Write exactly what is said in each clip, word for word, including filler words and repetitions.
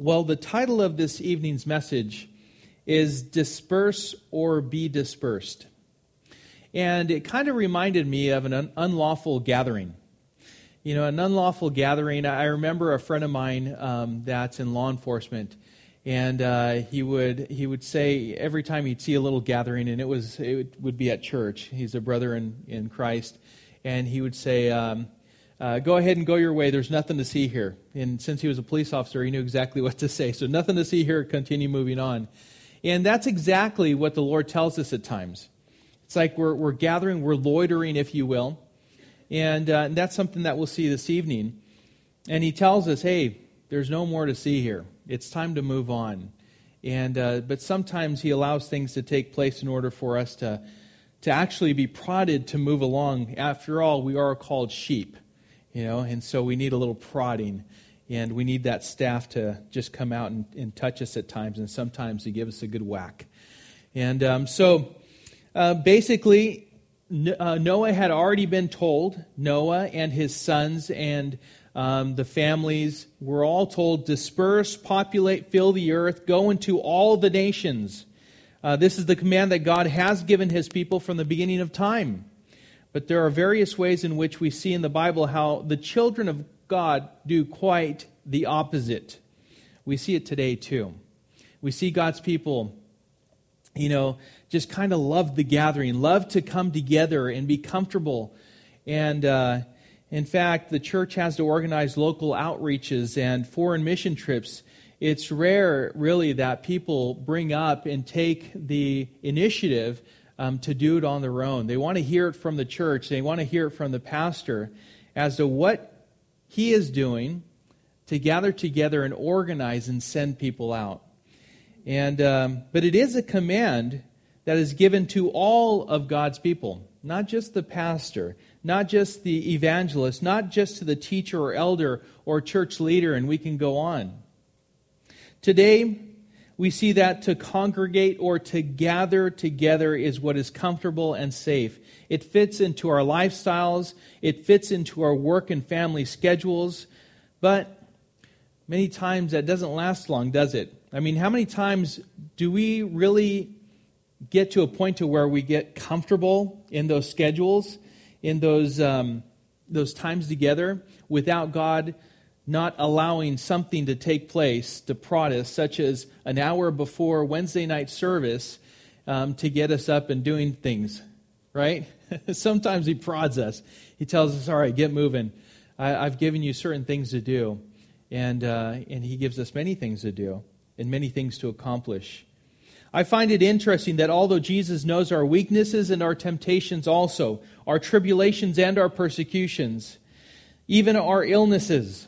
Well, the title of this evening's message is Disperse or Be Dispersed. And it kind of reminded me of an un- unlawful gathering. You know, an unlawful gathering, I remember a friend of mine um, that's in law enforcement, and uh, he would he would say every time he'd see a little gathering, and it was it would be at church. He's a brother in, in Christ, and he would say, um, uh, go ahead and go your way, there's nothing to see here. And since he was a police officer, he knew exactly what to say. So nothing to see here, continue moving on. And that's exactly what the Lord tells us at times. It's like we're we're gathering, we're loitering, if you will. And, uh, and that's something that we'll see this evening. And he tells us, hey, there's no more to see here. It's time to move on. And uh, but sometimes he allows things to take place in order for us to, to actually be prodded to move along. After all, we are called sheep, you know, and so we need a little prodding. And we need that staff to just come out and, and touch us at times, and sometimes to give us a good whack. And um, so uh, basically, Uh, Noah had already been told, Noah and his sons and um, the families were all told, disperse, populate, fill the earth, go into all the nations. Uh, this is the command that God has given his people from the beginning of time. But there are various ways in which we see in the Bible how the children of God do quite the opposite. We see it today too. We see God's people, you know, just kind of love the gathering, love to come together and be comfortable. And uh, in fact, the church has to organize local outreaches and foreign mission trips. It's rare, really, that people bring up and take the initiative um, to do it on their own. They want to hear it from the church. They want to hear it from the pastor as to what he is doing to gather together and organize and send people out. And um, but it is a command that is given to all of God's people, not just the pastor, not just the evangelist, not just to the teacher or elder or church leader, and we can go on. Today, we see that to congregate or to gather together is what is comfortable and safe. It fits into our lifestyles, it fits into our work and family schedules, but many times that doesn't last long, does it? I mean, how many times do we really get to a point to where we get comfortable in those schedules, in those um, those times together, without God not allowing something to take place to prod us, such as an hour before Wednesday night service um, to get us up and doing things, right? Sometimes he prods us. He tells us, all right, get moving. I, I've given you certain things to do. And uh, and he gives us many things to do and many things to accomplish. I find it interesting that although Jesus knows our weaknesses and our temptations also, our tribulations and our persecutions, even our illnesses,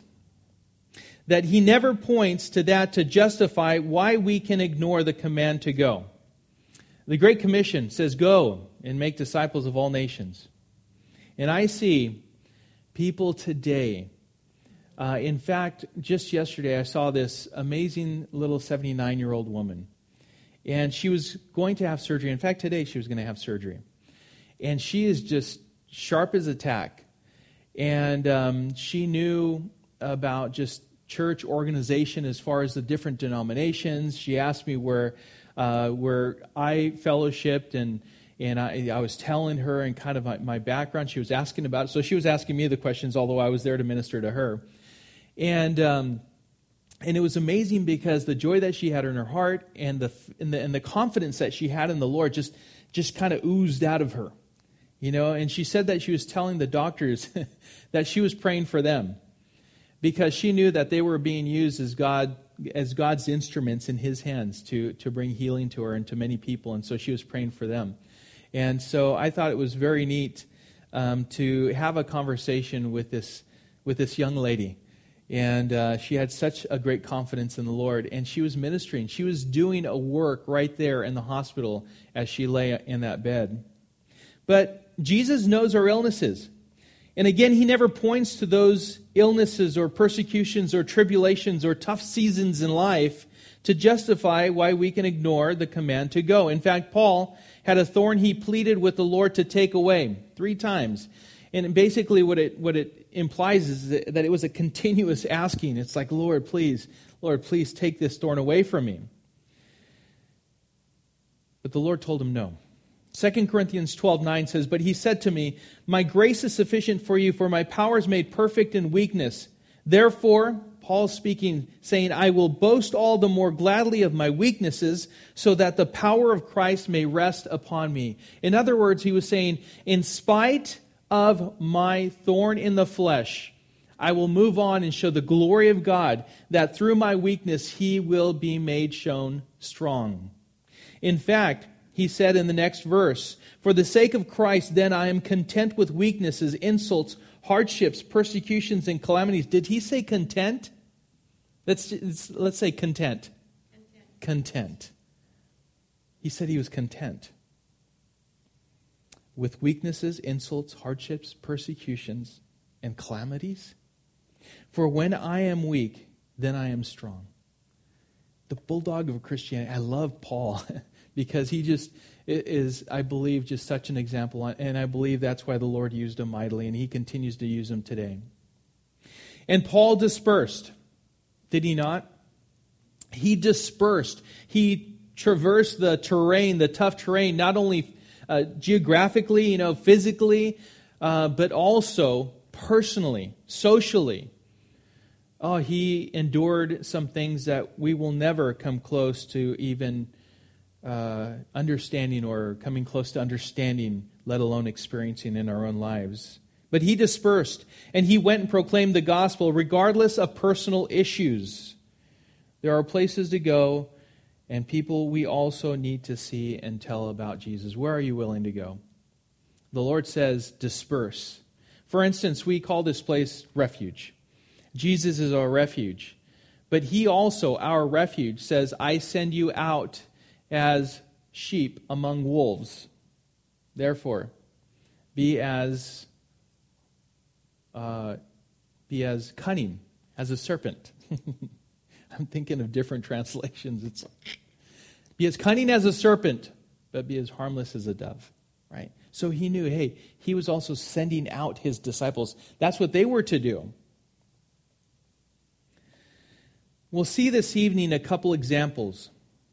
that he never points to that to justify why we can ignore the command to go. The Great Commission says, go and make disciples of all nations. And I see people today, uh, in fact, just yesterday I saw this amazing little seventy-nine-year-old woman. And she was going to have surgery. In fact, today she was going to have surgery. And she is just sharp as a tack. And um, she knew about just church organization as far as the different denominations. She asked me where uh, where I fellowshipped, and and I, I was telling her and kind of my, my background. She was asking about it. So she was asking me the questions, although I was there to minister to her. And um And it was amazing because the joy that she had in her heart and the and the, and the confidence that she had in the Lord just, just kind of oozed out of her. You know, and she said that she was telling the doctors that she was praying for them because she knew that they were being used as God as God's instruments in his hands to, to bring healing to her and to many people. And so she was praying for them. And so I thought it was very neat um, to have a conversation with this with this young lady. And uh, she had such a great confidence in the Lord. And she was ministering. She was doing a work right there in the hospital as she lay in that bed. But Jesus knows our illnesses. And again, he never points to those illnesses or persecutions or tribulations or tough seasons in life to justify why we can ignore the command to go. In fact, Paul had a thorn he pleaded with the Lord to take away three times. And basically what it what it implies is that it was a continuous asking. It's like, Lord, please, Lord, please take this thorn away from me. But the Lord told him no. Second Corinthians twelve nine says, but he said to me, my grace is sufficient for you, for my power is made perfect in weakness. Therefore, Paul speaking, saying, I will boast all the more gladly of my weaknesses, so that the power of Christ may rest upon me. In other words, he was saying, in spite of my thorn in the flesh, I will move on and show the glory of God, that through my weakness he will be made shown strong. In fact, he said in the next verse, for the sake of Christ, then I am content with weaknesses, insults, hardships, persecutions, and calamities. Did he say content? Let's, let's say content. Content. Content. He said he was content with weaknesses, insults, hardships, persecutions, and calamities. For when I am weak, then I am strong. The bulldog of Christianity. I love Paul because he just is, I believe, just such an example. And I believe that's why the Lord used him mightily, and he continues to use him today. And Paul dispersed. Did he not? He dispersed. He traversed the terrain, the tough terrain, not only uh, geographically, you know, physically, uh, but also personally, socially. Oh, he endured some things that we will never come close to even uh, understanding or coming close to understanding, let alone experiencing in our own lives. But he dispersed, and he went and proclaimed the gospel regardless of personal issues. There are places to go, and people we also need to see and tell about Jesus. Where are you willing to go? The Lord says, disperse. For instance, we call this place refuge. Jesus is our refuge. But he also, our refuge, says, I send you out as sheep among wolves. Therefore, be as uh, be as cunning as a serpent. I'm thinking of different translations. It's like, be as cunning as a serpent, but be as harmless as a dove. Right? So he knew, hey, he was also sending out his disciples. That's what they were to do. We'll see this evening a couple examples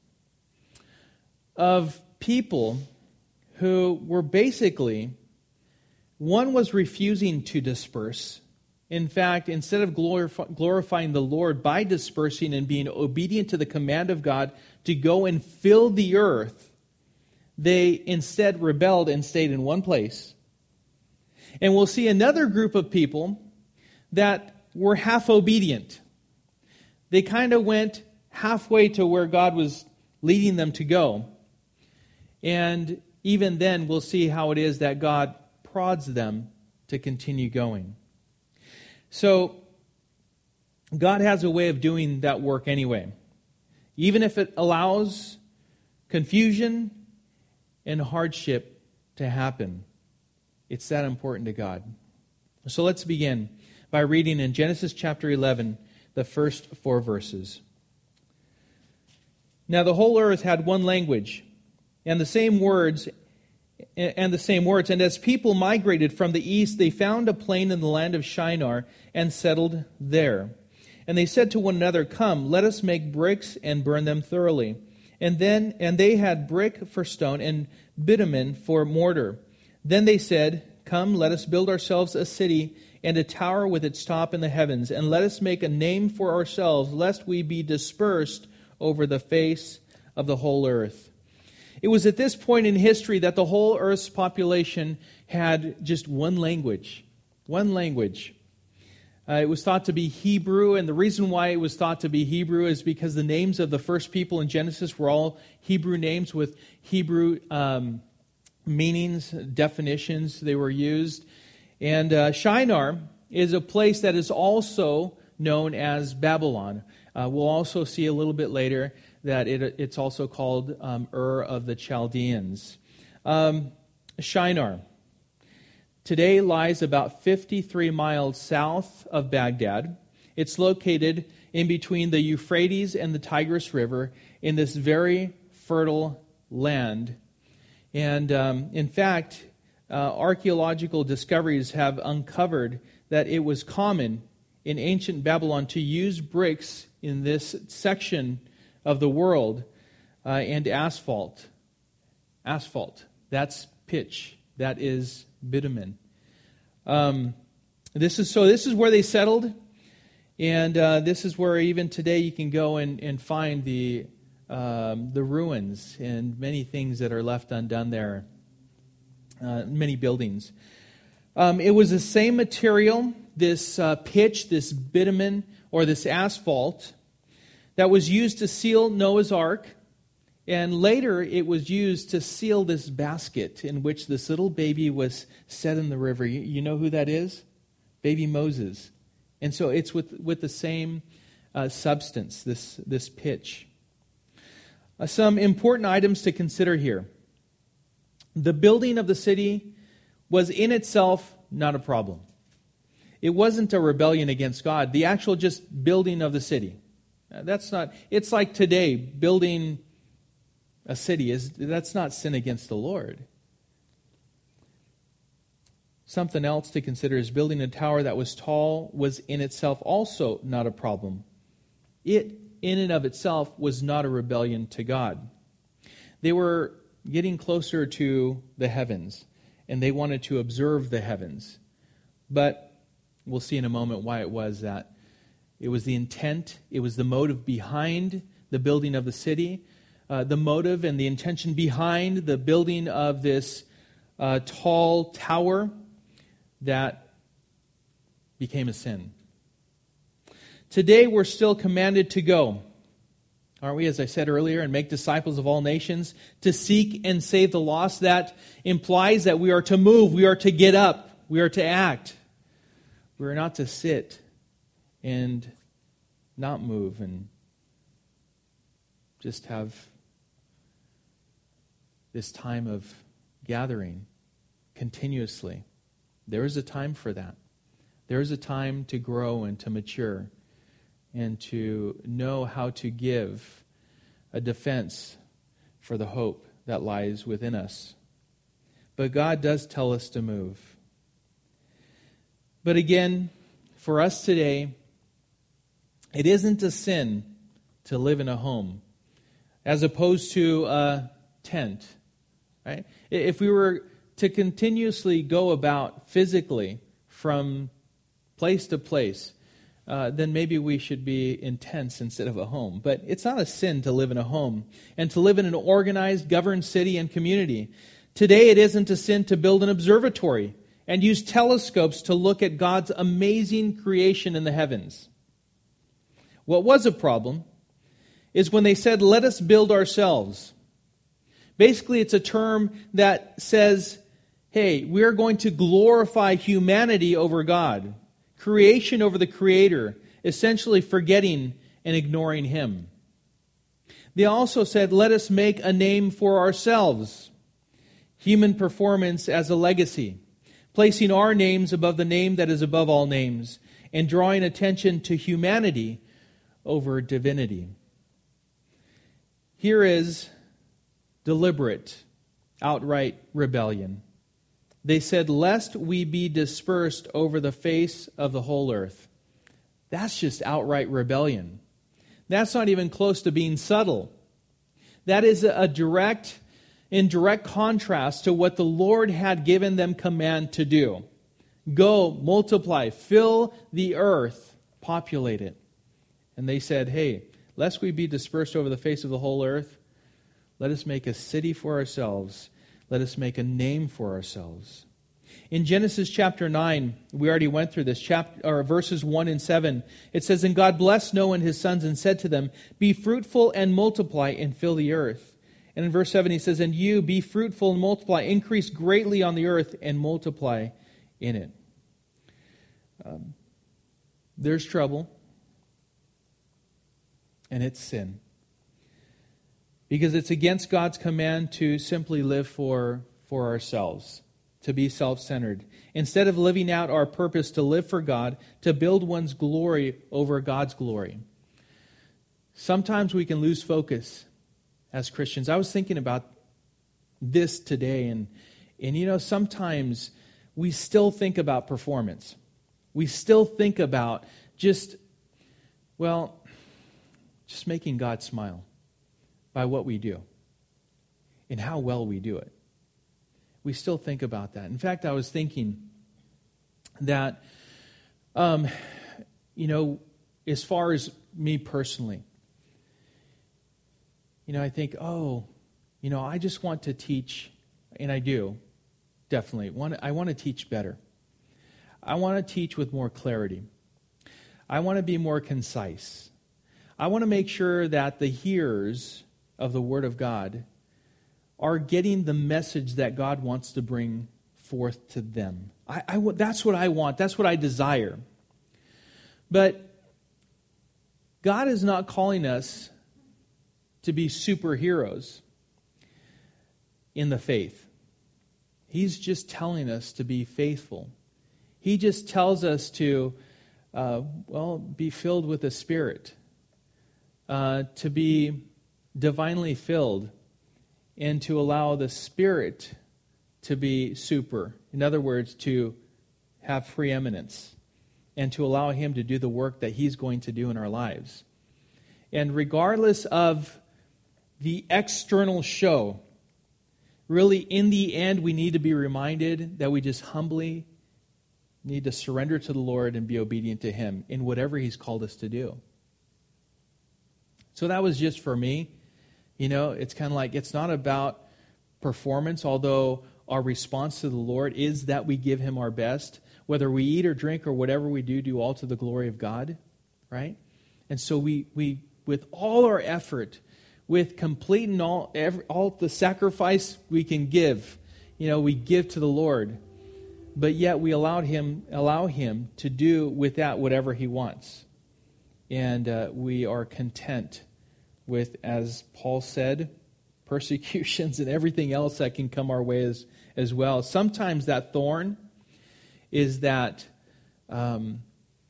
of people who were basically, one was refusing to disperse. In fact, instead of glorif- glorifying the Lord by dispersing and being obedient to the command of God to go and fill the earth, they instead rebelled and stayed in one place. And we'll see another group of people that were half obedient. They kind of went halfway to where God was leading them to go. And even then, we'll see how it is that God prods them to continue going. So, God has a way of doing that work anyway. Even if it allows confusion and hardship to happen. It's that important to God. So let's begin by reading in Genesis chapter eleven, the first four verses. Now the whole earth had one language, and the same words, and the same words. And as people migrated from the east, they found a plain in the land of Shinar and settled there. And they said to one another, "Come, let us make bricks and burn them thoroughly." And then, and they had brick for stone and bitumen for mortar. Then they said, "Come, let us build ourselves a city and a tower with its top in the heavens, and let us make a name for ourselves, lest we be dispersed over the face of the whole earth." It was at this point in history that the whole earth's population had just one language. One language. Uh, it was thought to be Hebrew, and the reason why it was thought to be Hebrew is because the names of the first people in Genesis were all Hebrew names with Hebrew um, meanings, definitions. They were used. And uh, Shinar is a place that is also known as Babylon. Uh, we'll also see a little bit later that it, it's also called um, Ur of the Chaldeans. Um, Shinar today lies about fifty-three miles south of Baghdad. It's located in between the Euphrates and the Tigris River in this very fertile land. And um, in fact, uh, archaeological discoveries have uncovered that it was common in ancient Babylon to use bricks in this section of the world, uh, and asphalt. Asphalt, that's pitch. That is bitumen. Um, this is so. This is where they settled, and uh, this is where even today you can go and, and find the um, the ruins and many things that are left undone there. Uh, many buildings. Um, it was the same material, this uh, pitch, this bitumen, or this asphalt, that was used to seal Noah's Ark. And later it was used to seal this basket in which this little baby was set in the river. You, you know who that is? Baby Moses. And so it's with, with the same uh, substance, this, this pitch. Uh, some important items to consider here. The building of the city was in itself not a problem. It wasn't a rebellion against God. The actual just building of the city. That's not, it's like today, building a city, is that's not sin against the Lord. Something else to consider is building a tower that was tall was in itself also not a problem. It, in and of itself, was not a rebellion to God. They were getting closer to the heavens, and they wanted to observe the heavens. But we'll see in a moment why it was that. It was the intent, it was the motive behind the building of the city, uh, the motive and the intention behind the building of this uh, tall tower that became a sin. Today we're still commanded to go, aren't we, as I said earlier, and make disciples of all nations, to seek and save the lost. That implies that we are to move, we are to get up, we are to act. We are not to sit and not move and just have this time of gathering continuously. There is a time for that. There is a time to grow and to mature and to know how to give a defense for the hope that lies within us. But God does tell us to move. But again, for us today, it isn't a sin to live in a home as opposed to a tent. Right? If we were to continuously go about physically from place to place, uh, then maybe we should be in tents instead of a home. But it's not a sin to live in a home and to live in an organized, governed city and community. Today, it isn't a sin to build an observatory and use telescopes to look at God's amazing creation in the heavens. What was a problem is when they said, let us build ourselves. Basically, it's a term that says, hey, we're going to glorify humanity over God, creation over the Creator, essentially forgetting and ignoring Him. They also said, let us make a name for ourselves, human performance as a legacy, placing our names above the name that is above all names, and drawing attention to humanity over divinity. Here is deliberate, outright rebellion. They said, lest we be dispersed over the face of the whole earth. That's just outright rebellion. That's not even close to being subtle. That is a direct, in direct contrast to what the Lord had given them command to do. Go, multiply, fill the earth, populate it. And they said, hey, lest we be dispersed over the face of the whole earth, let us make a city for ourselves. Let us make a name for ourselves. In Genesis chapter nine, we already went through this, chapter, or verses one and seven. It says, and God blessed Noah and his sons and said to them, be fruitful and multiply and fill the earth. And in verse seven he says, and you be fruitful and multiply, increase greatly on the earth and multiply in it. Um, there's trouble. And it's sin. Because it's against God's command to simply live for, for ourselves, to be self-centered. Instead of living out our purpose to live for God, to build one's glory over God's glory. Sometimes we can lose focus as Christians. I was thinking about this today, and, and you know, sometimes we still think about performance. We still think about just, well, just making God smile by what we do and how well we do it. We still think about that. In fact, I was thinking that, um, you know, as far as me personally, you know, I think, oh, you know, I just want to teach, and I do, definitely. Want I want to teach better. I want to teach with more clarity. I want to be more concise. I want to make sure that the hearers of the Word of God are getting the message that God wants to bring forth to them. I, I, that's what I want. That's what I desire. But God is not calling us to be superheroes in the faith. He's just telling us to be faithful. He just tells us to, uh, well, be filled with the Spirit, uh, to be divinely filled, and to allow the Spirit to be super. In other words, to have preeminence, and to allow Him to do the work that He's going to do in our lives. And regardless of the external show, really, in the end, we need to be reminded that we just humbly need to surrender to the Lord and be obedient to Him in whatever He's called us to do. So that was just for me. You know, it's kind of like, it's not about performance, although our response to the Lord is that we give Him our best. Whether we eat or drink or whatever we do, do all to the glory of God, right? And so we, we with all our effort, with complete and all, every, all the sacrifice we can give, you know, we give to the Lord. But yet we allowed him, allow Him to do with that whatever He wants. And uh, we are content with, as Paul said, persecutions and everything else that can come our way as, as well. Sometimes that thorn is that, um,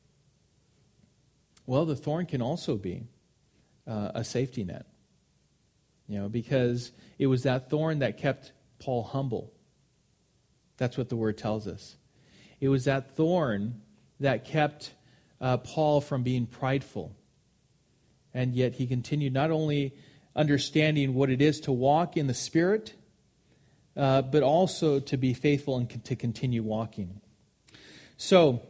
well, the thorn can also be uh, a safety net. You know, because it was that thorn that kept Paul humble. That's what the Word tells us. It was that thorn that kept uh, Paul from being prideful. And yet he continued not only understanding what it is to walk in the Spirit, uh, but also to be faithful and to continue walking. So,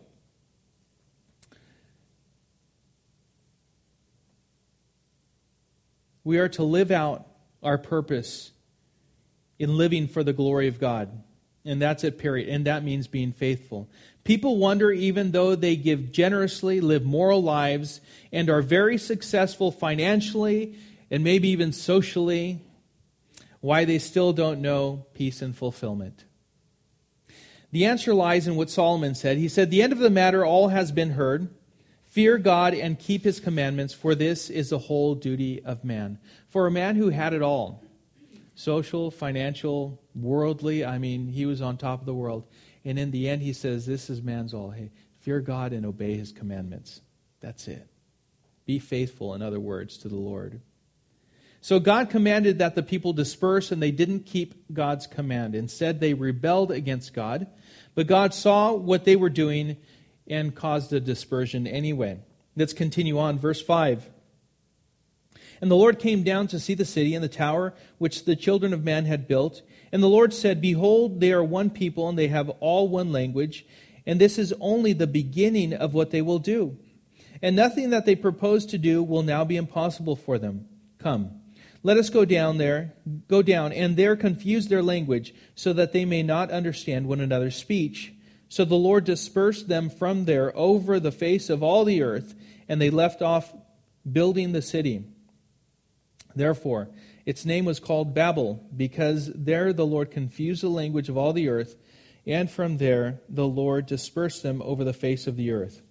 we are to live out our purpose in living for the glory of God. And that's it, period. And that means being faithful. People wonder, even though they give generously, live moral lives, and are very successful financially and maybe even socially, why they still don't know peace and fulfillment. The answer lies in what Solomon said. He said, "The end of the matter all has been heard. Fear God and keep His commandments, for this is the whole duty of man." For a man who had it all, social, financial, worldly, I mean, he was on top of the world. And in the end, he says, this is man's all. Hey, fear God and obey His commandments. That's it. Be faithful, in other words, to the Lord. So God commanded that the people disperse, and they didn't keep God's command. Instead, they rebelled against God. But God saw what they were doing and caused a dispersion anyway. Let's continue on. Verse five. "And the Lord came down to see the city and the tower which the children of man had built. And the Lord said, Behold, they are one people, and they have all one language. And this is only the beginning of what they will do. And nothing that they propose to do will now be impossible for them. Come, let us go down there, go down, and there confuse their language, so that they may not understand one another's speech. So the Lord dispersed them from there over the face of all the earth, and they left off building the city. Therefore, its name was called Babel, because there the Lord confused the language of all the earth, and from there the Lord dispersed them over the face of the earth."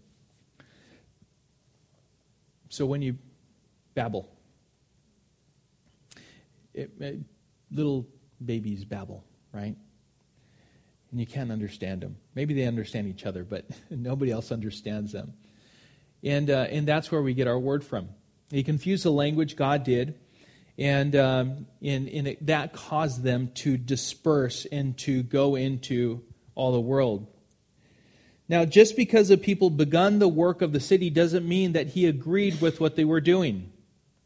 So when you babble, it, it, little babies babble, right? And you can't understand them. Maybe they understand each other, but nobody else understands them. And uh, and that's where we get our word from. He confused the language, God did. And, um, and, and it, that caused them to disperse and to go into all the world. Now, just because the people begun the work of the city doesn't mean that He agreed with what they were doing.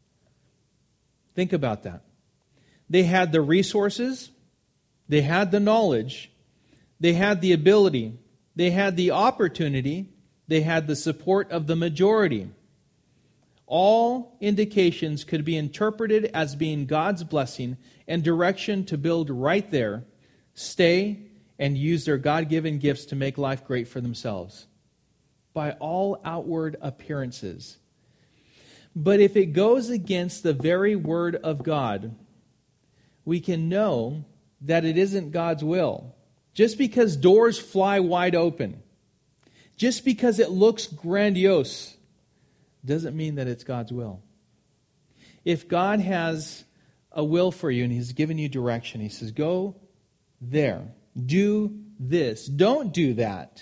Think about that. They had the resources, they had the knowledge, they had the ability, they had the opportunity, they had the support of the majority. All indications could be interpreted as being God's blessing and direction to build right there, stay, and use their God-given gifts to make life great for themselves. By all outward appearances. But if it goes against the very word of God, we can know that it isn't God's will. Just because doors fly wide open, just because it looks grandiose, doesn't mean that it's God's will. If God has a will for you and He's given you direction, He says, go there, do this, don't do that.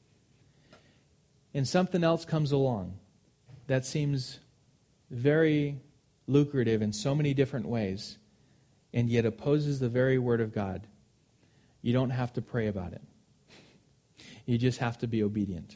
And something else comes along that seems very lucrative in so many different ways, and yet opposes the very word of God. You don't have to pray about it. You just have to be obedient.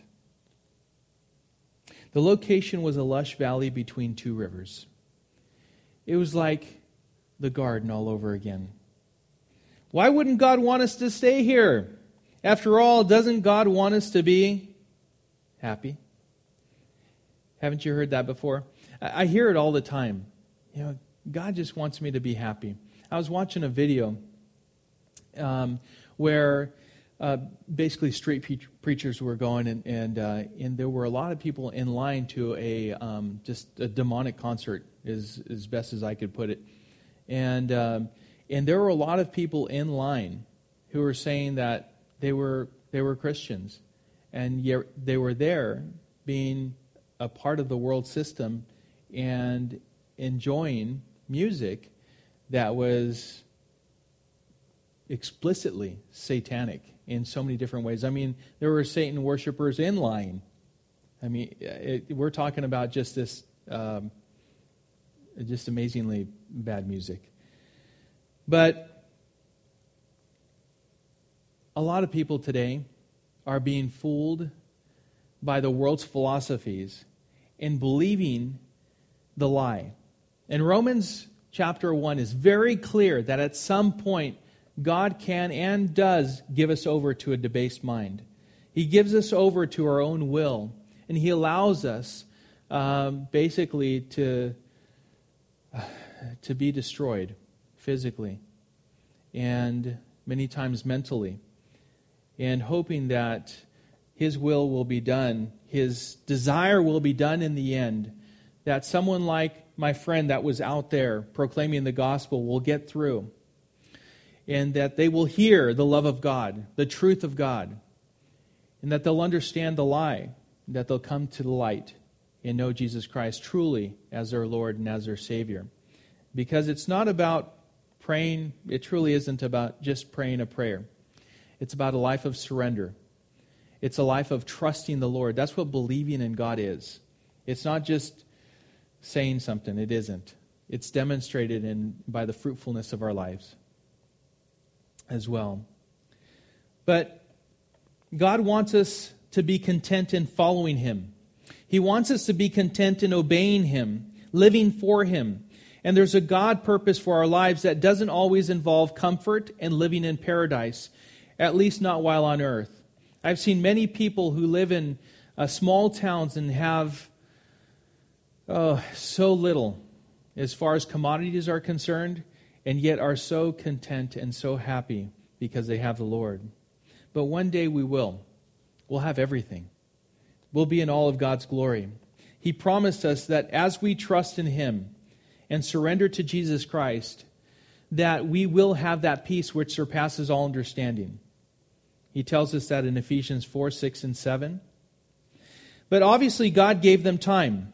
The location was a lush valley between two rivers. It was like the garden all over again. Why wouldn't God want us to stay here? After all, doesn't God want us to be happy? Haven't you heard that before? I hear it all the time. You know, God just wants me to be happy. I was watching a video um, where uh, basically street pre- preachers were going, and and, uh, and there were a lot of people in line to a um, just a demonic concert, is as best as I could put it, and um, and there were a lot of people in line who were saying that they were they were Christians, and yet they were there being a part of the world system and enjoying music that was explicitly satanic in so many different ways. I mean, there were Satan worshipers in line. I mean, it, we're talking about just this, um, just amazingly bad music. But a lot of people today are being fooled by the world's philosophies and believing the lie. And Romans chapter one is very clear that at some point God can and does give us over to a debased mind. He gives us over to our own will, and He allows us um, basically to, uh, to be destroyed physically and many times mentally, and hoping that His will will be done, His desire will be done in the end, that someone like my friend that was out there proclaiming the gospel will get through, and that they will hear the love of God, the truth of God, and that they'll understand the lie, and that they'll come to the light and know Jesus Christ truly as their Lord and as their Savior. Because it's not about praying, it truly isn't about just praying a prayer. It's about a life of surrender. It's a life of trusting the Lord. That's what believing in God is. It's not just saying something. It isn't. It's demonstrated in by the fruitfulness of our lives as well. But God wants us to be content in following Him. He wants us to be content in obeying Him, living for Him. And there's a God purpose for our lives that doesn't always involve comfort and living in paradise, at least not while on earth. I've seen many people who live in uh, small towns and have oh, so little as far as commodities are concerned, and yet are so content and so happy because they have the Lord. But one day we will. We'll have everything. We'll be in all of God's glory. He promised us that as we trust in Him and surrender to Jesus Christ, that we will have that peace which surpasses all understanding. He tells us that in Ephesians four, six, and seven. But obviously God gave them time.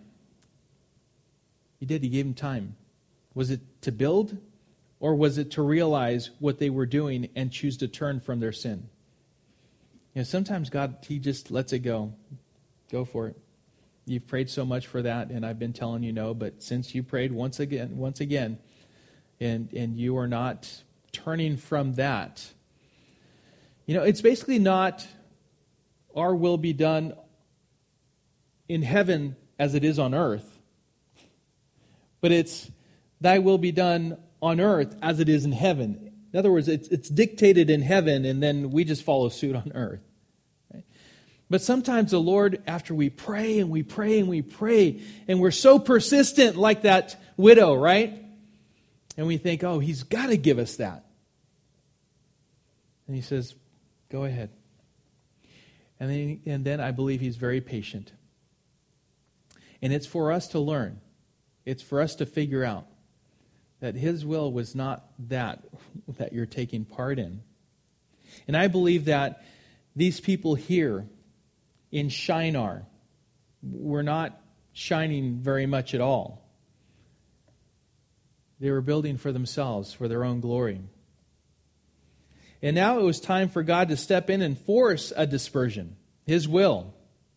He did. He gave them time. Was it to build? Or was it to realize what they were doing and choose to turn from their sin? You know, sometimes God, He just lets it go. Go for it. You've prayed so much for that, and I've been telling you no, but since you prayed once again, once again, and, and you are not turning from that, you know, it's basically not our will be done in heaven as it is on earth, but it's thy will be done on earth as it is in heaven. In other words, it's, it's dictated in heaven, and then we just follow suit on earth. Right? But sometimes the Lord, after we pray and we pray and we pray, and we're so persistent like that widow, right? And we think, oh, He's got to give us that. And He says, go ahead. And then, and then I believe He's very patient. And it's for us to learn. It's for us to figure out that His will was not that that you're taking part in. And I believe that these people here in Shinar were not shining very much at all. They were building for themselves, for their own glory. And now it was time for God to step in and force a dispersion, His will.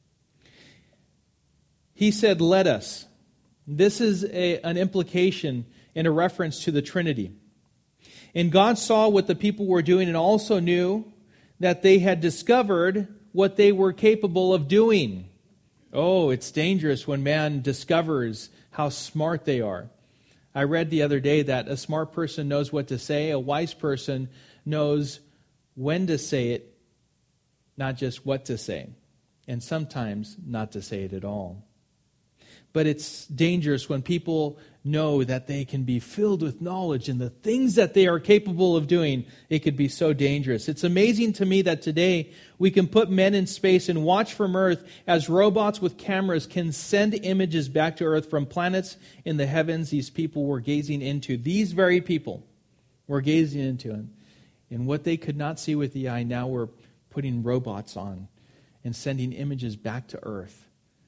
He said, let us. This is a, an implication and a reference to the Trinity. And God saw what the people were doing and also knew that they had discovered what they were capable of doing. Oh, it's dangerous when man discovers how smart they are. I read the other day that a smart person knows what to say. A wise person knows when to say it, not just what to say. And sometimes not to say it at all. But it's dangerous when people know that they can be filled with knowledge and the things that they are capable of doing. It could be so dangerous. It's amazing to me that today we can put men in space and watch from Earth as robots with cameras can send images back to Earth from planets in the heavens these people were gazing into. These very people were gazing into. And, and what they could not see with the eye, now we're putting robots on and sending images back to Earth.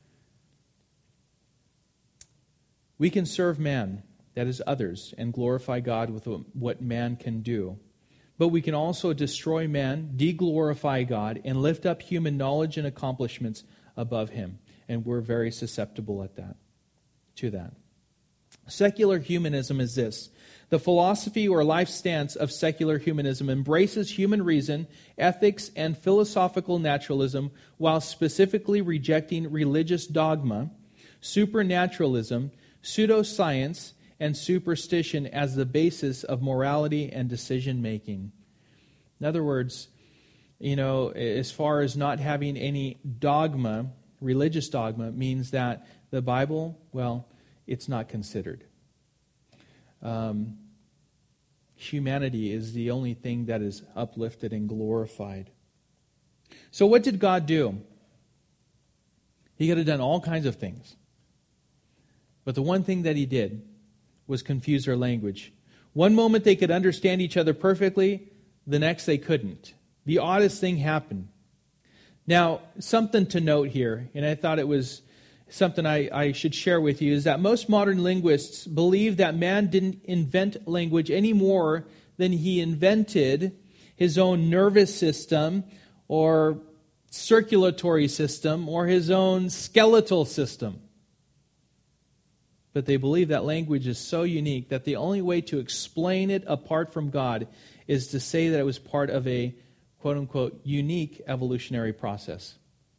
We can serve man, that is others, and glorify God with what man can do. But we can also destroy man, de-glorify God, and lift up human knowledge and accomplishments above Him. And we're very susceptible at that, to that. Secular humanism is this. The philosophy or life stance of secular humanism embraces human reason, ethics, and philosophical naturalism while specifically rejecting religious dogma, supernaturalism, pseudoscience, and superstition as the basis of morality and decision-making. In other words, you know, as far as not having any dogma, religious dogma, means that the Bible, well, it's not considered. Um, humanity is the only thing that is uplifted and glorified. So what did God do? He could have done all kinds of things. But the one thing that He did was confuse their language. One moment they could understand each other perfectly, the next they couldn't. The oddest thing happened. Now, something to note here, and I thought it was something I, I should share with you, is that most modern linguists believe that man didn't invent language any more than he invented his own nervous system or circulatory system or his own skeletal system. But they believe that language is so unique that the only way to explain it apart from God is to say that it was part of a quote-unquote unique evolutionary process.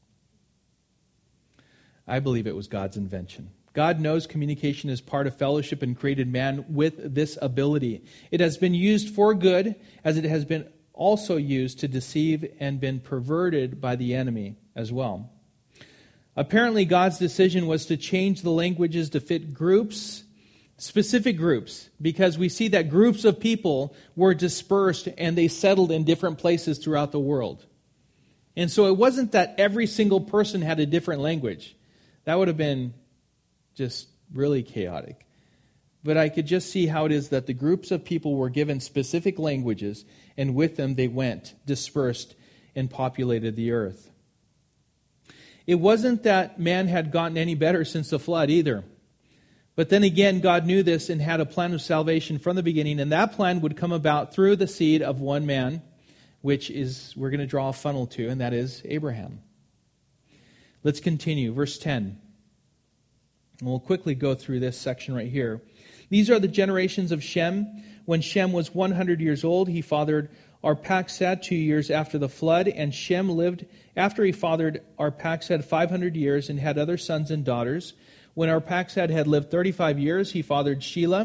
I believe it was God's invention. God knows communication is part of fellowship and created man with this ability. It has been used for good, as it has been also used to deceive and been perverted by the enemy as well. Apparently, God's decision was to change the languages to fit groups, specific groups, because we see that groups of people were dispersed and they settled in different places throughout the world. And so it wasn't that every single person had a different language. That would have been just really chaotic. But I could just see how it is that the groups of people were given specific languages, and with them they went, dispersed, and populated the earth. It wasn't that man had gotten any better since the flood either. But then again, God knew this and had a plan of salvation from the beginning, and that plan would come about through the seed of one man, which is, we're going to draw a funnel to, and that is Abraham. Let's continue. Verse ten. And we'll quickly go through this section right here. These are the generations of Shem. When Shem was one hundred years old, he fathered Arphaxad two years after the flood, and Shem lived after he fathered Arphaxad five hundred years and had other sons and daughters. When Arphaxad had lived thirty-five years, he fathered Shelah,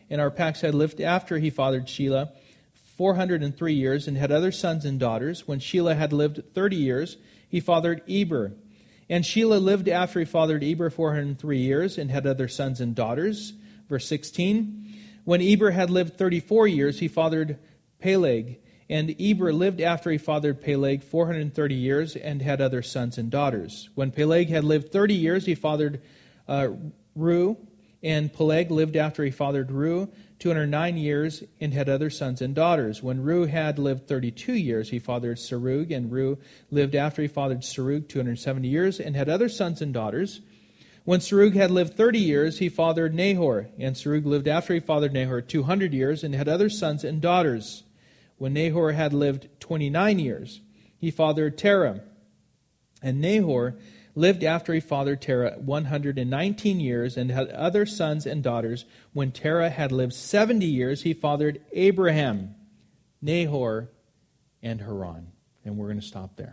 and Arphaxad lived after he fathered Shelah four hundred three years, and had other sons and daughters. When Shelah had lived thirty years, he fathered Eber. And Shelah lived after he fathered Eber four hundred three years, and had other sons and daughters. Verse sixteen, when Eber had lived thirty-four years, he fathered Peleg. And Eber lived after he fathered Peleg four hundred thirty years, and had other sons and daughters. When Peleg had lived thirty years, he fathered uh, Reu. And Peleg lived after he fathered Reu two hundred nine years, and had other sons and daughters. When Reu had lived thirty-two years, he fathered Serug. And Reu lived after he fathered Serug two hundred seventy years, and had other sons and daughters. When Serug had lived thirty years, he fathered Nahor. And Serug lived after he fathered Nahor two hundred years, and had other sons and daughters. When Nahor had lived twenty-nine years, he fathered Terah. And Nahor lived after he fathered Terah one hundred nineteen years, and had other sons and daughters. When Terah had lived seventy years, he fathered Abraham, Nahor, and Haran. And we're going to stop there.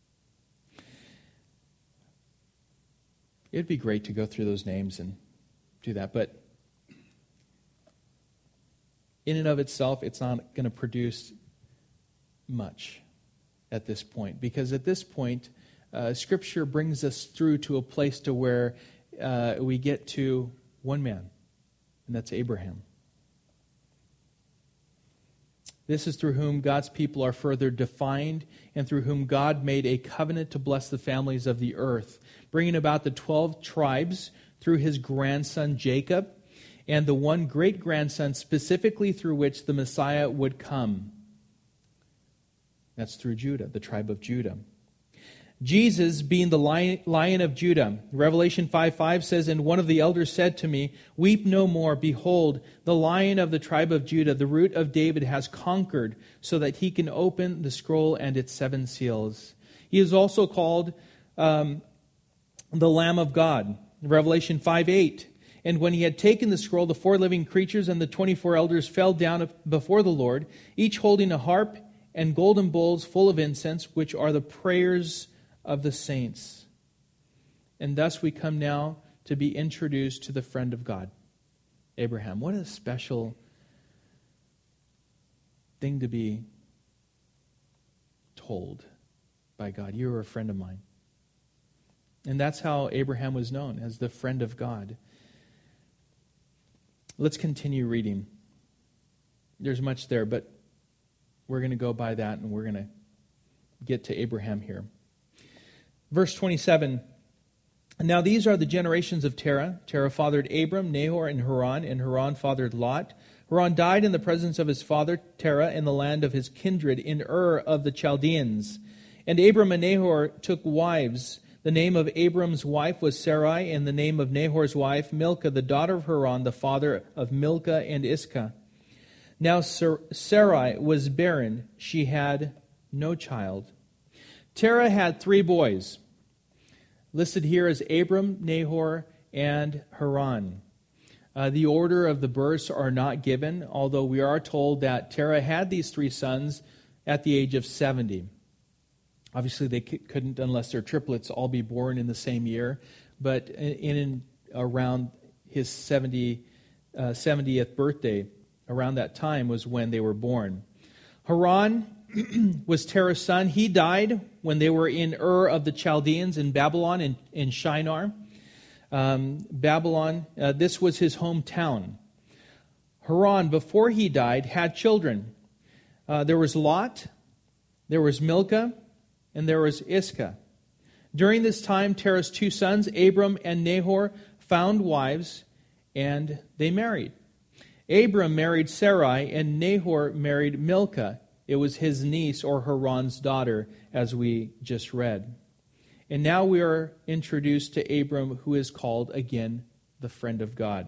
It'd be great to go through those names and do that, but in and of itself, it's not going to produce much at this point, because at this point, uh, Scripture brings us through to a place to where uh, we get to one man, and that's Abraham. This is through whom God's people are further defined, and through whom God made a covenant to bless the families of the earth, bringing about the twelve tribes through his grandson Jacob, and the one great-grandson specifically through which the Messiah would come. That's through Judah, the tribe of Judah. Jesus being the lion, lion of Judah. Revelation five five says, and one of the elders said to me, weep no more. Behold, the lion of the tribe of Judah, the root of David, has conquered, so that he can open the scroll and its seven seals. He is also called um, the Lamb of God. Revelation five eight. And when he had taken the scroll, the four living creatures and the twenty-four elders fell down before the Lord, each holding a harp and golden bowls full of incense, which are the prayers of the saints. And thus we come now to be introduced to the friend of God, Abraham. What a special thing to be told by God. You are a friend of mine. And that's how Abraham was known, as the friend of God. Let's continue reading. There's much there, but we're going to go by that, and we're going to get to Abraham here. Verse twenty-seven, now these are the generations of Terah. Terah fathered Abram, Nahor, and Haran, and Haran fathered Lot. Haran died in the presence of his father Terah in the land of his kindred in Ur of the Chaldeans. And Abram and Nahor took wives. The name of Abram's wife was Sarai, and the name of Nahor's wife, Milcah, the daughter of Haran, the father of Milcah and Iscah. Now Sarai was barren. She had no child. Terah had three boys, listed here as Abram, Nahor, and Haran. Uh, the order of the births are not given, although we are told that Terah had these three sons at the age of seventy. Obviously, they couldn't, unless they're triplets, all be born in the same year. But in, in around his seventy, uh, seventieth birthday, around that time was when they were born. Haran was Terah's son. He died when they were in Ur of the Chaldeans in Babylon, in, in Shinar. Um, Babylon, uh, this was his hometown. Haran, before he died, had children. Uh, there was Lot, there was Milcah, and there was Iscah. During this time, Terah's two sons, Abram and Nahor, found wives, and they married. Abram married Sarai, and Nahor married Milcah. It was his niece, or Haran's daughter, as we just read. And now we are introduced to Abram, who is called, again, the friend of God.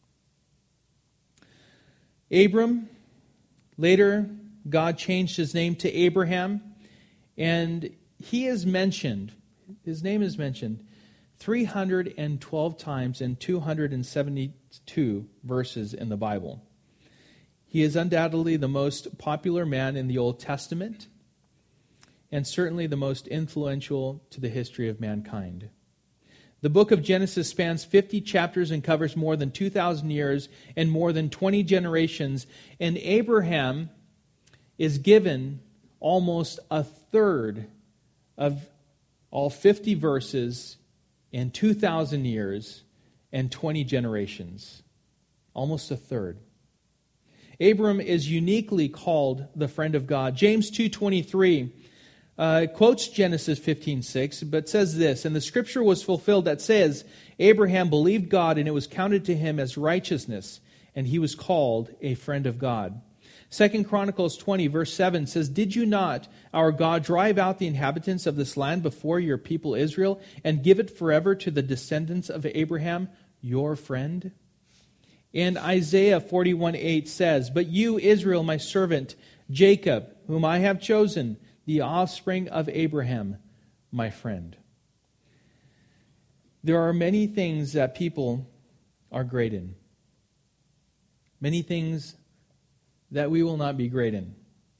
Abram, later, God changed his name to Abraham, and he is mentioned, his name is mentioned, three hundred twelve times in two hundred seventy-two verses in the Bible. He is undoubtedly the most popular man in the Old Testament, and certainly the most influential to the history of mankind. The book of Genesis spans fifty chapters and covers more than two thousand years and more than twenty generations. And Abraham is given almost a third of all fifty verses in two thousand years and twenty generations. Almost a third. Abram is uniquely called the friend of God. James two twenty-three uh, quotes Genesis fifteen six, but says this, "And the scripture was fulfilled that says, Abraham believed God, and it was counted to him as righteousness, and he was called a friend of God." Second Chronicles twenty, verse seven says, "Did you not, our God, drive out the inhabitants of this land before your people Israel, and give it forever to the descendants of Abraham, your friend?" And Isaiah forty-one eight says, "But you, Israel, my servant, Jacob, whom I have chosen, the offspring of Abraham, my friend." There are many things that people are great in. Many things that we will not be great in.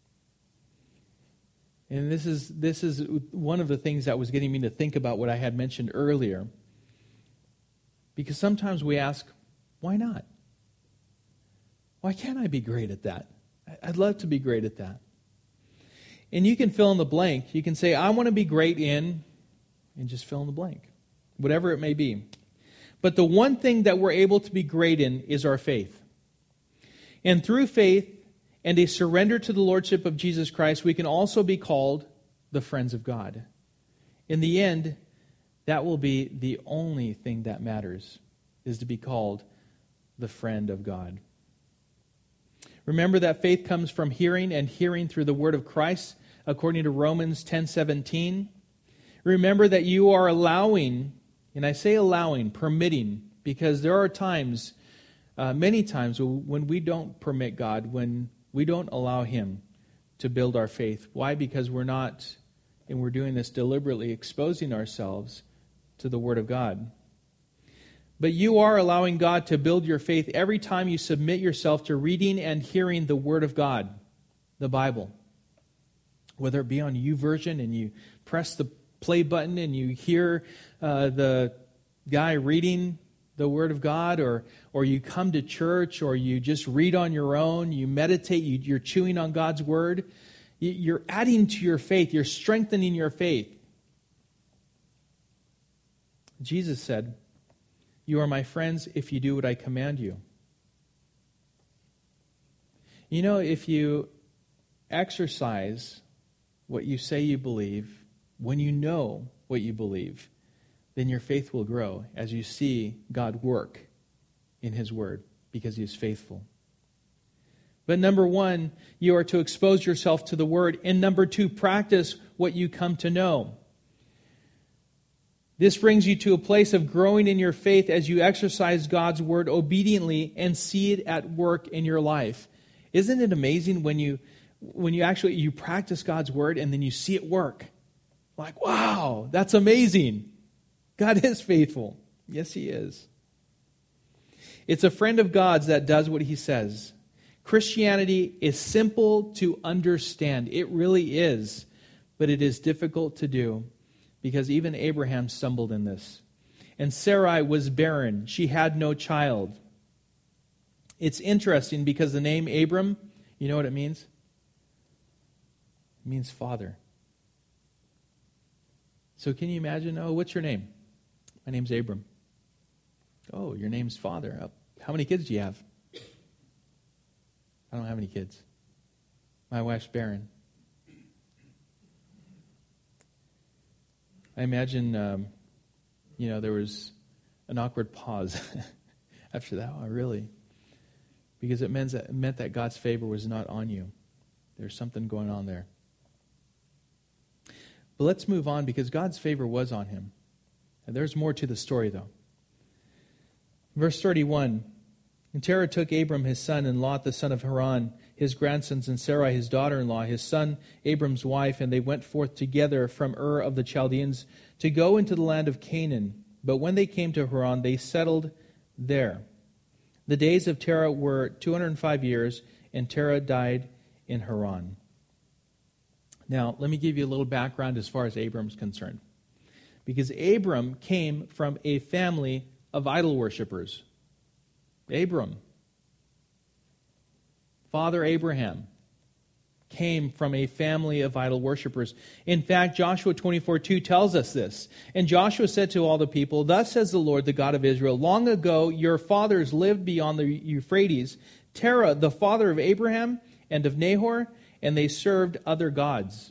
And this is this is one of the things that was getting me to think about what I had mentioned earlier. Because sometimes we ask, why not? Why can't I be great at that? I'd love to be great at that. And you can fill in the blank. You can say, I want to be great in, and just fill in the blank. Whatever it may be. But the one thing that we're able to be great in is our faith. And through faith and a surrender to the Lordship of Jesus Christ, we can also be called the friends of God. In the end, that will be the only thing that matters, is to be called the friend of God. Remember that faith comes from hearing, and hearing through the word of Christ, according to Romans ten seventeen. Remember that you are allowing, and I say allowing, permitting, because there are times, uh, many times, when we don't permit God, when we don't allow Him to build our faith. Why? Because we're not, and we're doing this deliberately, exposing ourselves to the Word of God. But you are allowing God to build your faith every time you submit yourself to reading and hearing the Word of God, the Bible. Whether it be on YouVersion and you press the play button and you hear uh, the guy reading the Word of God, or or you come to church, or you just read on your own, you meditate, you, you're chewing on God's Word, you're adding to your faith, you're strengthening your faith. Jesus said, "You are my friends if you do what I command you." You know, if you exercise what you say you believe, when you know what you believe, then your faith will grow as you see God work in His Word, because He is faithful. But number one, you are to expose yourself to the Word. And number two, practice what you come to know. This brings you to a place of growing in your faith as you exercise God's Word obediently and see it at work in your life. Isn't it amazing when you when you actually you practice God's Word and then you see it work? Like, wow, that's amazing. God is faithful. Yes, He is. It's a friend of God's that does what He says. Christianity is simple to understand. It really is. But it is difficult to do, because even Abraham stumbled in this. And Sarai was barren. She had no child. It's interesting because the name Abram, you know what it means? It means father. So can you imagine, oh, what's your name? My name's Abram. Oh, your name's father. Oh, how many kids do you have? I don't have any kids. My wife's barren. I imagine, um, you know, there was an awkward pause after that. Oh, really? Because it meant that, it meant that God's favor was not on you. There's something going on there. But let's move on, because God's favor was on him. And there's more to the story, though. Verse thirty-one, and Terah took Abram his son, and Lot the son of Haran, his grandsons, and Sarai his daughter-in-law, his son Abram's wife, and they went forth together from Ur of the Chaldeans to go into the land of Canaan. But when they came to Haran, they settled there. The days of Terah were two hundred five years, and Terah died in Haran. Now, let me give you a little background as far as Abram's concerned. Because Abram came from a family of idol worshippers. Abram, Father Abraham, came from a family of idol worshippers. In fact, Joshua twenty-four two tells us this. And Joshua said to all the people, "Thus says the Lord, the God of Israel, long ago your fathers lived beyond the Euphrates, Terah, the father of Abraham and of Nahor, and they served other gods."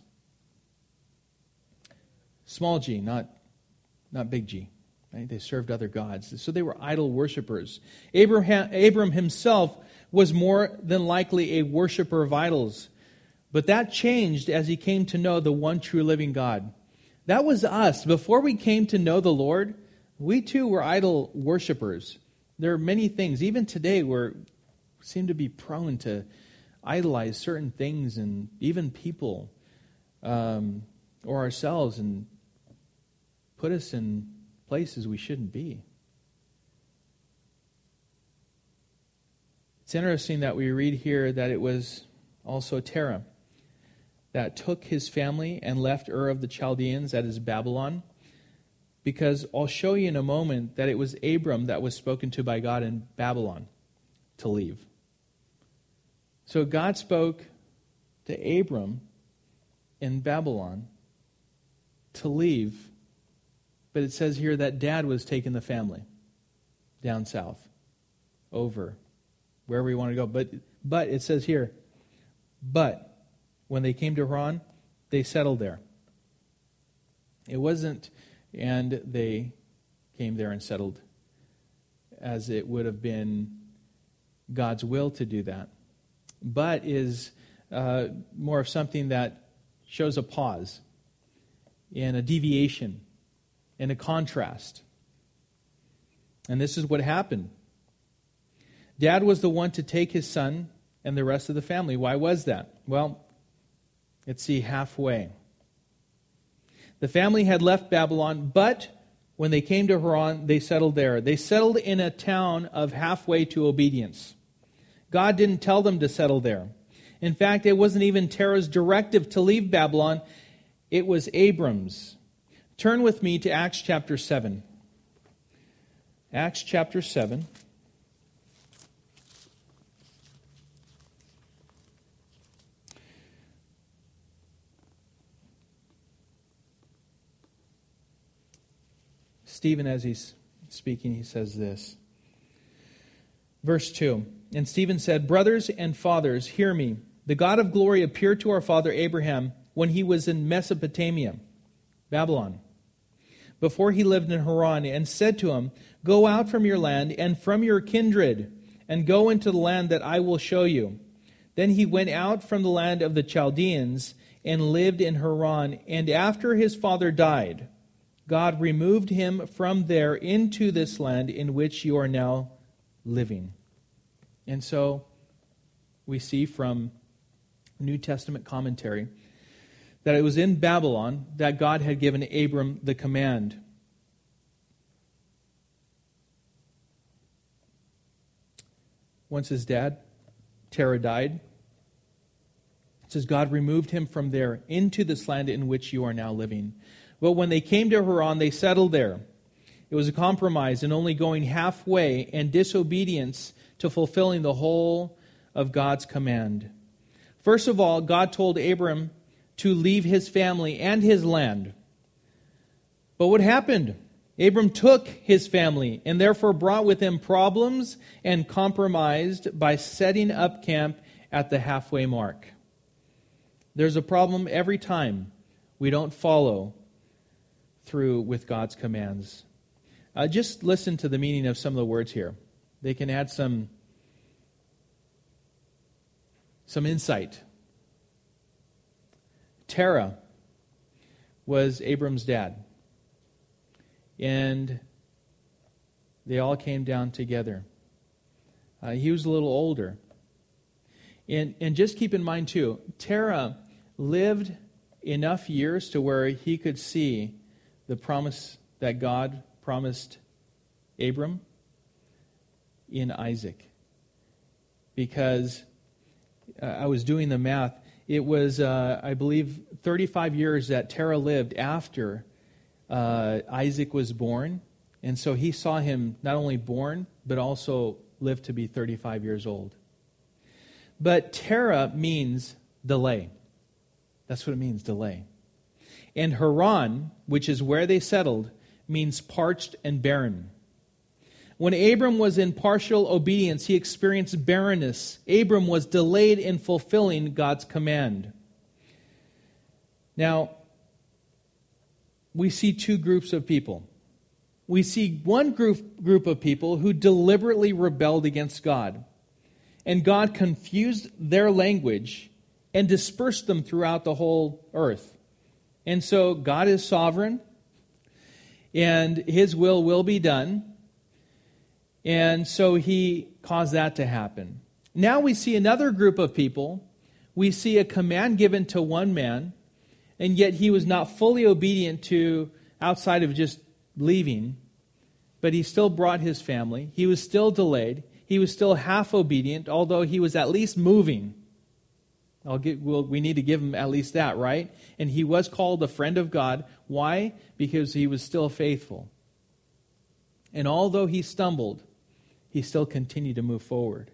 Small g, not, not big G. Right? They served other gods. So they were idol worshippers. Abraham, Abram himself was more than likely a worshiper of idols. But that changed as he came to know the one true living God. That was us. Before we came to know the Lord, we too were idol worshipers. There are many things. Even today we seem to be prone to idolize certain things and even people um, or ourselves and put us in places we shouldn't be. It's interesting that we read here that it was also Terah that took his family and left Ur of the Chaldeans, that is Babylon, because I'll show you in a moment that it was Abram that was spoken to by God in Babylon to leave. So God spoke to Abram in Babylon to leave, but it says here that Dad was taking the family down south, over wherever we want to go. But but it says here, but when they came to Haran, they settled there. It wasn't, and they came there and settled, as it would have been God's will to do that. But is uh, more of something that shows a pause and a deviation and a contrast. And this is what happened. Dad was the one to take his son and the rest of the family. Why was that? Well, let's see, halfway. The family had left Babylon, but when they came to Haran, they settled there. They settled in a town of halfway to obedience. God didn't tell them to settle there. In fact, it wasn't even Terah's directive to leave Babylon. It was Abram's. Turn with me to Acts chapter seven. Acts chapter seven. Stephen, as he's speaking, he says this. Verse two. And Stephen said, "Brothers and fathers, hear me. The God of glory appeared to our father Abraham when he was in Mesopotamia, Babylon, before he lived in Haran, and said to him, 'Go out from your land and from your kindred, and go into the land that I will show you.' Then he went out from the land of the Chaldeans and lived in Haran. And after his father died, God removed him from there into this land in which you are now living." And so we see from New Testament commentary that it was in Babylon that God had given Abram the command. Once his dad, Terah, died, it says God removed him from there into this land in which you are now living. But when they came to Haran, they settled there. It was a compromise and only going halfway and disobedience to fulfilling the whole of God's command. First of all, God told Abram to leave his family and his land. But what happened? Abram took his family and therefore brought with him problems and compromised by setting up camp at the halfway mark. There's a problem every time we don't follow through with God's commands. Uh, just listen to the meaning of some of the words here. They can add some, some insight. Terah was Abram's dad. And they all came down together. Uh, he was a little older. And, and just keep in mind, too, Terah lived enough years to where he could see the promise that God promised Abram in Isaac. Because uh, I was doing the math. It was, uh, I believe, thirty-five years that Terah lived after uh, Isaac was born. And so he saw him not only born, but also live to be thirty-five years old. But Terah means delay. That's what it means, delay. And Haran, which is where they settled, means parched and barren. When Abram was in partial obedience, he experienced barrenness. Abram was delayed in fulfilling God's command. Now, we see two groups of people. We see one group, group of people who deliberately rebelled against God. And God confused their language and dispersed them throughout the whole earth. And so God is sovereign, and His will will be done. And so He caused that to happen. Now we see another group of people. We see a command given to one man, and yet he was not fully obedient to, outside of just leaving, but he still brought his family. He was still delayed. He was still half obedient, although he was at least moving. I'll get, well, we need to give him at least that, right? And he was called a friend of God. Why? Because he was still faithful. And although he stumbled, he still continued to move forward.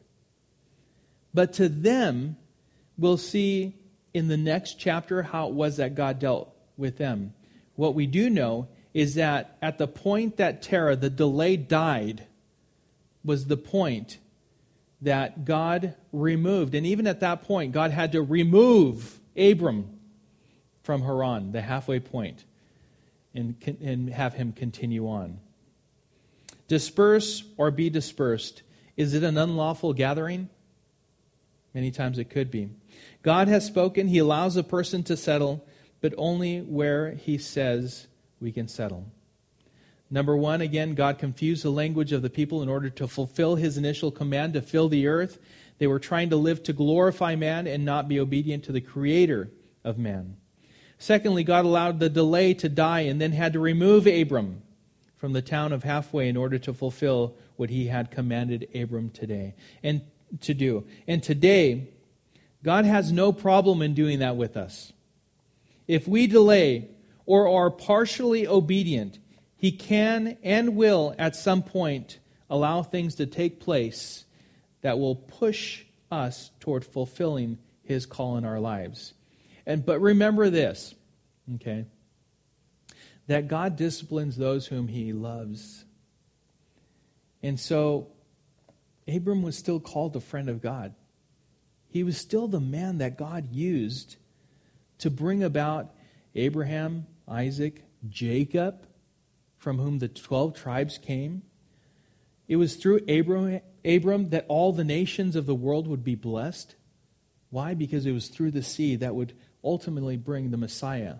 But to them, we'll see in the next chapter how it was that God dealt with them. What we do know is that at the point that Terah, the delay, died, was the point that God removed. And even at that point, God had to remove Abram from Haran, the halfway point, and, and have him continue on. Disperse or be dispersed. Is it an unlawful gathering? Many times it could be. God has spoken. He allows a person to settle, but only where He says we can settle. Number one, again, God confused the language of the people in order to fulfill His initial command to fill the earth. They were trying to live to glorify man and not be obedient to the Creator of man. Secondly, God allowed the delay to die and then had to remove Abram from the town of halfway in order to fulfill what He had commanded Abram today and to do. And today, God has no problem in doing that with us. If we delay or are partially obedient, He can and will at some point allow things to take place that will push us toward fulfilling His call in our lives. And but remember this, okay, that God disciplines those whom He loves. And so Abram was still called a friend of God. He was still the man that God used to bring about Abraham, Isaac, Jacob, from whom the twelve tribes came. It was through Abram, Abram that all the nations of the world would be blessed. Why? Because it was through the seed that would ultimately bring the Messiah.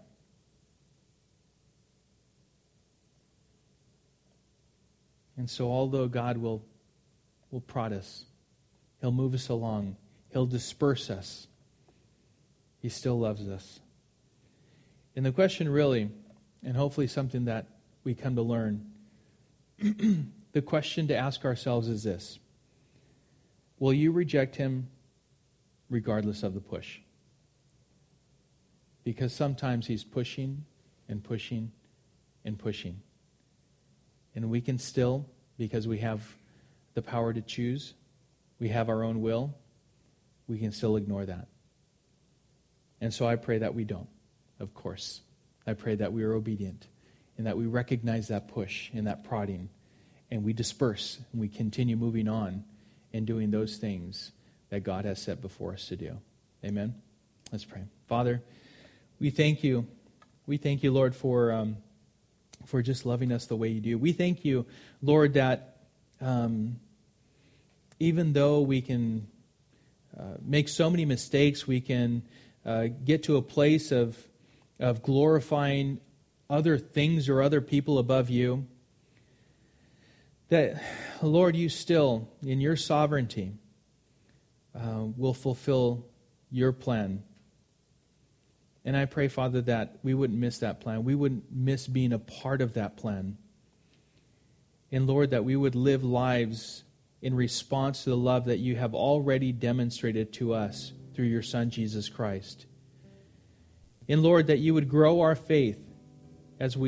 And so although God will, will prod us, He'll move us along, He'll disperse us, He still loves us. And the question really, and hopefully something that we come to learn, the question to ask ourselves is this: will you reject Him regardless of the push? Because sometimes He's pushing and pushing and pushing. And we can still, because we have the power to choose, we have our own will, we can still ignore that. And so I pray that we don't, of course. I pray that we are obedient and that we recognize that push and that prodding, and we disperse and we continue moving on and doing those things that God has set before us to do. Amen? Let's pray. Father, we thank You. We thank You, Lord, for um, for just loving us the way You do. We thank You, Lord, that um, even though we can uh, make so many mistakes, we can uh, get to a place of of glorifying other things or other people above You, that, Lord, You still, in Your sovereignty, uh, will fulfill Your plan. And I pray, Father, that we wouldn't miss that plan. We wouldn't miss being a part of that plan. And, Lord, that we would live lives in response to the love that You have already demonstrated to us through Your Son, Jesus Christ. And, Lord, that You would grow our faith as we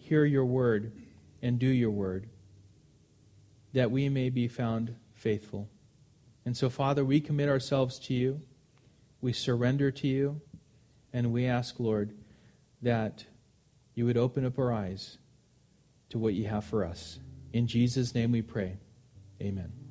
hear your word and do your word, that we may be found faithful. And so, Father, we commit ourselves to you. We surrender to you. And we ask, Lord, that you would open up our eyes to what you have for us. In Jesus' name we pray. Amen.